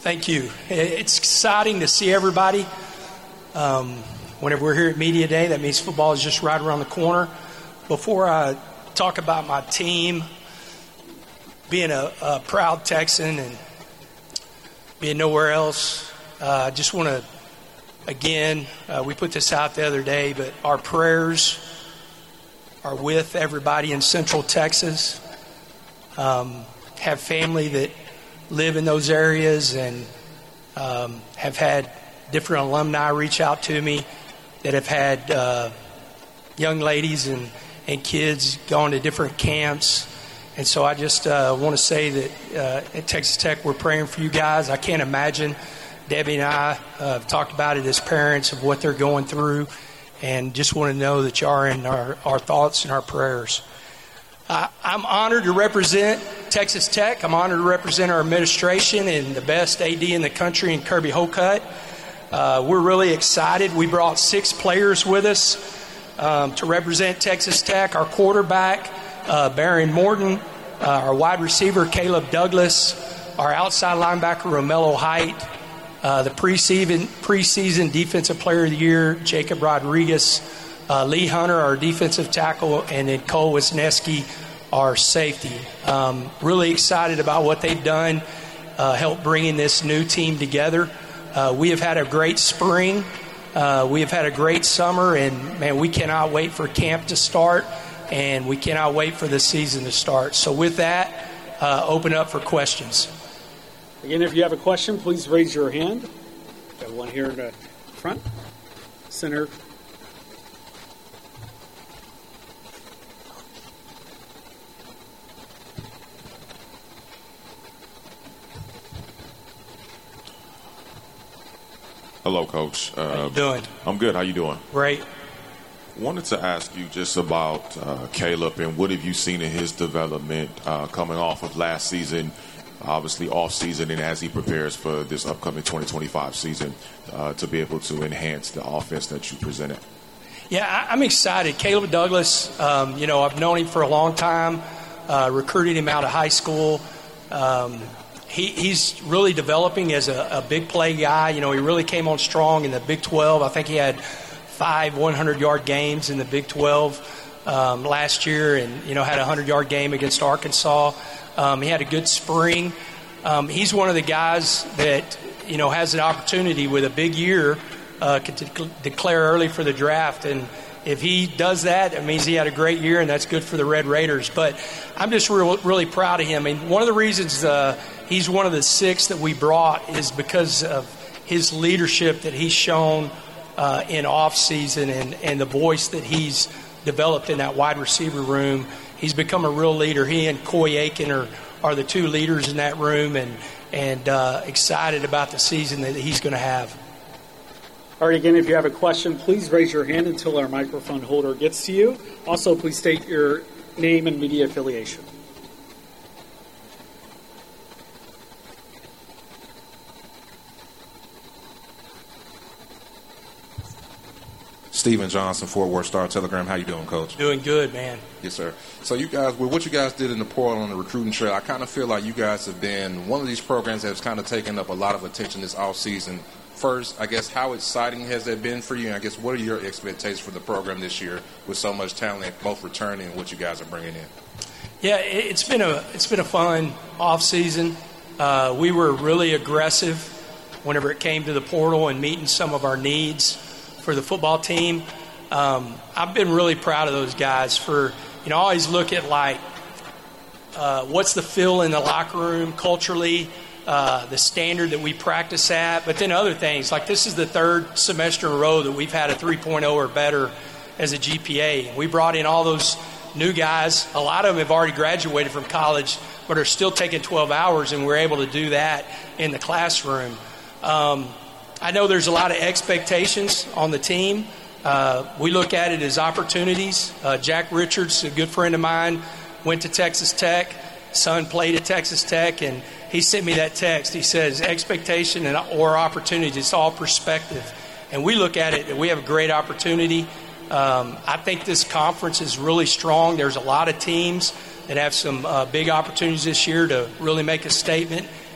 Thank you. It's exciting to see everybody. Whenever we're here at Media Day, that means football is just right around the corner. Before I talk about my team, being a proud Texan and being nowhere else, I just want to, again, we put this out the other day, but our prayers are with everybody in Central Texas. Have family that live in those areas and have had different alumni reach out to me that have had young ladies and kids going to different camps. And so I just want to say that at Texas Tech we're praying for you guys. I can't imagine. Debbie and I have talked about it as parents of what they're going through, and just want to know that you are in our thoughts and our prayers. I'm honored to represent Texas Tech. I'm honored to represent our administration and the best AD in the country in Kirby Hocutt. We're really excited. We brought 6 players with us to represent Texas Tech. Our quarterback, Baron Morton, our wide receiver, Caleb Douglas, our outside linebacker, Romello Height, the preseason defensive player of the year, Jacob Rodriguez, Lee Hunter, our defensive tackle, and then Cole Wisniewski, our safety. Really excited about what they've done, help bringing this new team together. We have had a great spring. We have had a great summer, and, man, we cannot wait for camp to start, and we cannot wait for the season to start. So with that, open up for questions. Again, if you have a question, please raise your hand. Got one here in the front, center. Hello, Coach. How you doing? I'm good. How you doing? Great. Wanted to ask you just about Caleb and what have you seen in his development coming off of last season, obviously off season, and as he prepares for this upcoming 2025 season to be able to enhance the offense that you presented. Yeah, I'm excited. Caleb Douglas, I've known him for a long time, recruited him out of high school. He's really developing as a big play guy. He really came on strong in the Big 12. I think he had 5 100-yard games in the Big 12 last year, and, had a 100-yard game against Arkansas. He had a good spring. He's one of the guys that, has an opportunity with a big year to declare early for the draft. And if he does that, it means he had a great year, and that's good for the Red Raiders. But I'm just really proud of him. And one of the reasons he's one of the 6 that we brought is because of his leadership that he's shown in off-season and the voice that he's developed in that wide receiver room. He's become a real leader. He and Coy Aiken are the 2 leaders in that room, and excited about the season that he's going to have. All right, again, if you have a question, please raise your hand until our microphone holder gets to you. Also, please state your name and media affiliation. Steven Johnson, Fort Worth Star-Telegram. How you doing, Coach? Doing good, man. Yes, sir. So you guys, with what you guys did in the portal on the recruiting trail, I kind of feel like you guys have been one of these programs that's kind of taken up a lot of attention this offseason. First, I guess, how exciting has that been for you? And I guess, what are your expectations for the program this year with so much talent, both returning and what you guys are bringing in? Yeah, it's been a fun offseason. We were really aggressive whenever it came to the portal and meeting some of our needs for the football team. I've been really proud of those guys for, I always look at what's the feel in the locker room culturally, the standard that we practice at, but then other things. Like this is the 3rd semester in a row that we've had a 3.0 or better as a GPA. We brought in all those new guys. A lot of them have already graduated from college, but are still taking 12 hours, and we're able to do that in the classroom. I know there's a lot of expectations on the team. We look at it as opportunities. Jack Richards, a good friend of mine, went to Texas Tech. Son played at Texas Tech, and he sent me that text. He says, expectation or opportunity, it's all perspective. And we look at it, and we have a great opportunity. I think this conference is really strong. There's a lot of teams that have some big opportunities this year to really make a statement.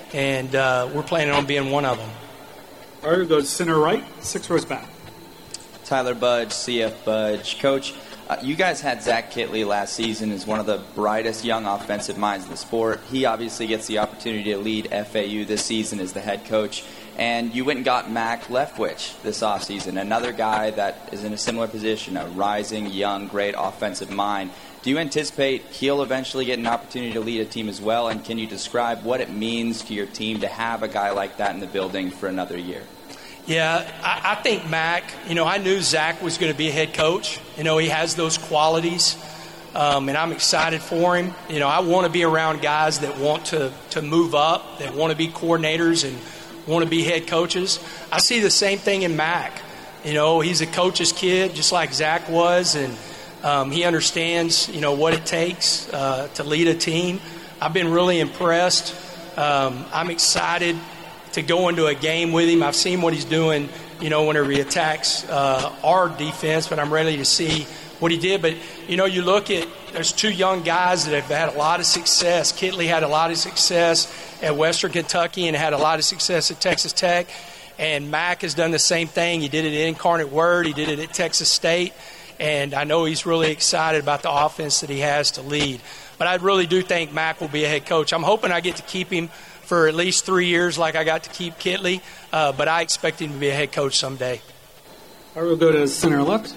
and we're planning on being one of them. All right, we'll go to center right, 6 rows back. Tyler Budge, CF Budge. Coach, you guys had Zach Kittley last season as one of the brightest young offensive minds in the sport. He obviously gets the opportunity to lead FAU this season as the head coach. And you went and got Mac Leftwich this offseason, another guy that is in a similar position, a rising, young, great offensive mind. Do you anticipate he'll eventually get an opportunity to lead a team as well? And can you describe what it means to your team to have a guy like that in the building for another year? Yeah, I think Mac, I knew Zach was going to be a head coach. He has those qualities, and I'm excited for him. I want to be around guys that want to move up, that want to be coordinators and want to be head coaches. I see the same thing in Mac. He's a coach's kid, just like Zach was, and he understands, what it takes to lead a team. I've been really impressed. I'm excited to go into a game with him. I've seen what he's doing, whenever he attacks our defense, but I'm ready to see what he did. But, you look at, there's 2 young guys that have had a lot of success. Kittley had a lot of success at Western Kentucky and had a lot of success at Texas Tech. And Mac has done the same thing. He did it at Incarnate Word. He did it at Texas State. And I know he's really excited about the offense that he has to lead. But I really do think Mac will be a head coach. I'm hoping I get to keep him for at least 3 years like I got to keep Kittley, but I expect him to be a head coach someday. All right, we'll go to center left.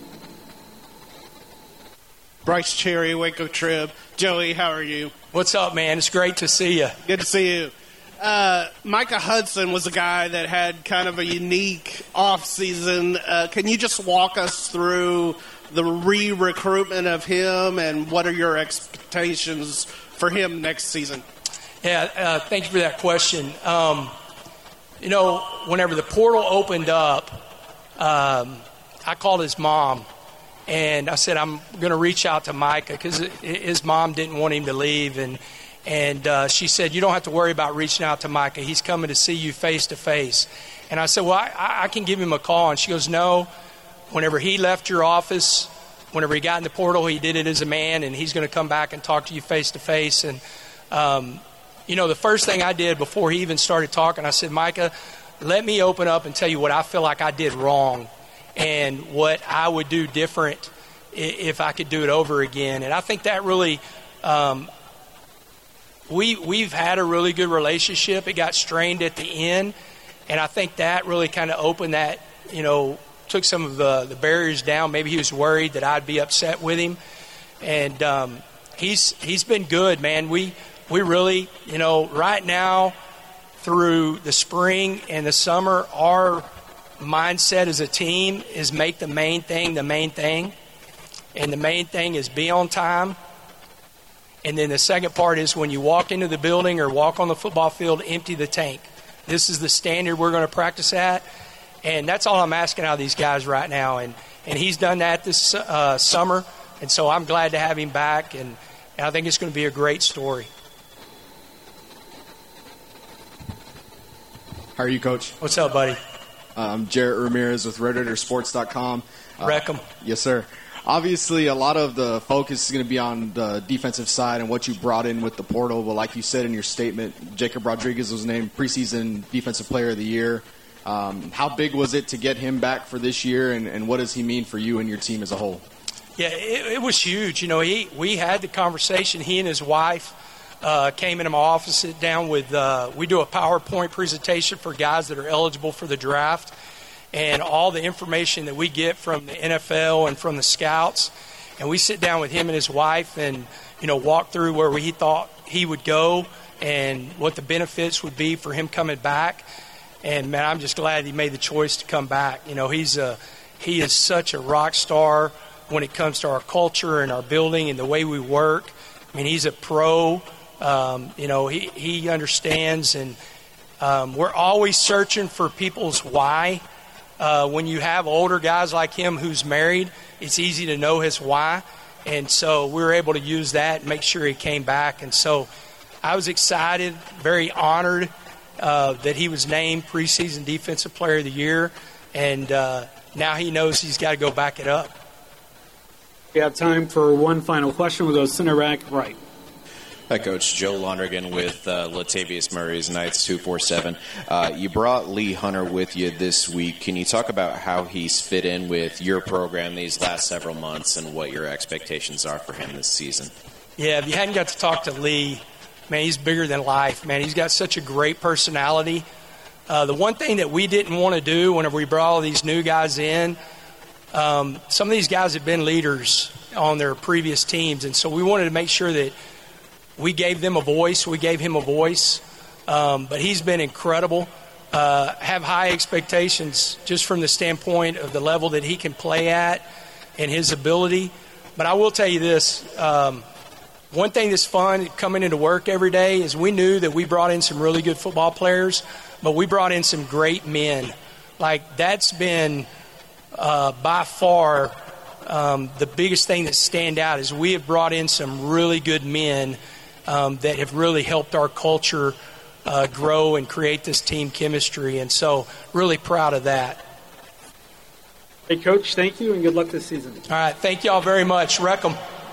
Bryce Cherry, Waco Trib. Joey, how are you? What's up, man? It's great to see you. Good to see you. Micah Hudson was a guy that had kind of a unique offseason. Can you just walk us through the re-recruitment of him and what are your expectations for him next season? Yeah, thank you for that question. Whenever the portal opened up, I called his mom, and I said, I'm going to reach out to Micah because his mom didn't want him to leave. And she said, you don't have to worry about reaching out to Micah. He's coming to see you face to face. And I said, well, I can give him a call. And she goes, no, whenever he left your office, whenever he got in the portal, he did it as a man, and he's going to come back and talk to you face to face. And the first thing I did before he even started talking, I said, Micah, let me open up and tell you what I feel like I did wrong and what I would do different if I could do it over again. And I think that really, we've had a really good relationship. It got strained at the end, and I think that really kind of opened that, took some of the barriers down. Maybe he was worried that I'd be upset with him. And he's been good, man. We really, right now through the spring and the summer, our mindset as a team is make the main thing the main thing. And the main thing is be on time. And then the second part is when you walk into the building or walk on the football field, empty the tank. This is the standard we're going to practice at. And that's all I'm asking out of these guys right now. And he's done that this summer. And so I'm glad to have him back. And I think it's going to be a great story. How are you, Coach? What's up, buddy? I'm Jarrett Ramirez with RedRaidersports.com. Wreck 'em. Yes, sir. Obviously, a lot of the focus is going to be on the defensive side and what you brought in with the portal. But like you said in your statement, Jacob Rodriguez was named preseason Defensive Player of the Year. How big was it to get him back for this year, and what does he mean for you and your team as a whole? Yeah, it was huge. We had the conversation. He and his wife came into my office, sit down with, we do a PowerPoint presentation for guys that are eligible for the draft. And all the information that we get from the NFL and from the scouts. And we sit down with him and his wife and, walk through where he thought he would go and what the benefits would be for him coming back. And, man, I'm just glad he made the choice to come back. He is such a rock star when it comes to our culture and our building and the way we work. I mean, he's a pro. He understands. And we're always searching for people's why. When you have older guys like him who's married, it's easy to know his why. And so we were able to use that and make sure he came back. And so I was excited, very honored that he was named preseason Defensive Player of the Year. And now he knows he's got to go back it up. We have time for one final question. We'll go center rack right. Hi, Coach. Joe Lonergan with Latavius Murray's Knights 247. You brought Lee Hunter with you this week. Can you talk about how he's fit in with your program these last several months and what your expectations are for him this season? Yeah, if you hadn't got to talk to Lee, man, he's bigger than life. Man, he's got such a great personality. The one thing that we didn't want to do whenever we brought all these new guys in, some of these guys have been leaders on their previous teams, and so we wanted to make sure that we gave them a voice. We gave him a voice. But he's been incredible. Have high expectations just from the standpoint of the level that he can play at and his ability. But I will tell you this. One thing that's fun coming into work every day is we knew that we brought in some really good football players, but we brought in some great men. Like, that's been by far the biggest thing that stand out is we have brought in some really good men that have really helped our culture grow and create this team chemistry. And so really proud of that. Hey, Coach, thank you, and good luck this season. All right. Thank you all very much. Wreck 'em.